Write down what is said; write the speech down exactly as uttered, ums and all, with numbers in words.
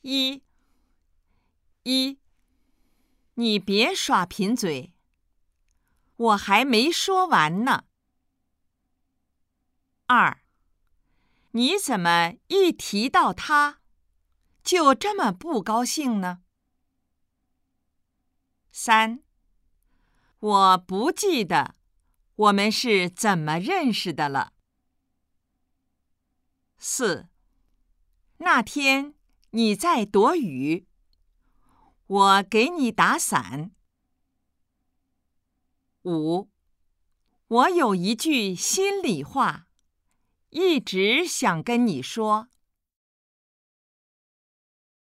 一一，你别耍贫嘴，我还没说完呢。二，你怎么一提到他，就这么不高兴呢？三，我不记得我们是怎么认识的了。四，那天你在躲雨，我给你打伞。五，我有一句心里话，一直想跟你说。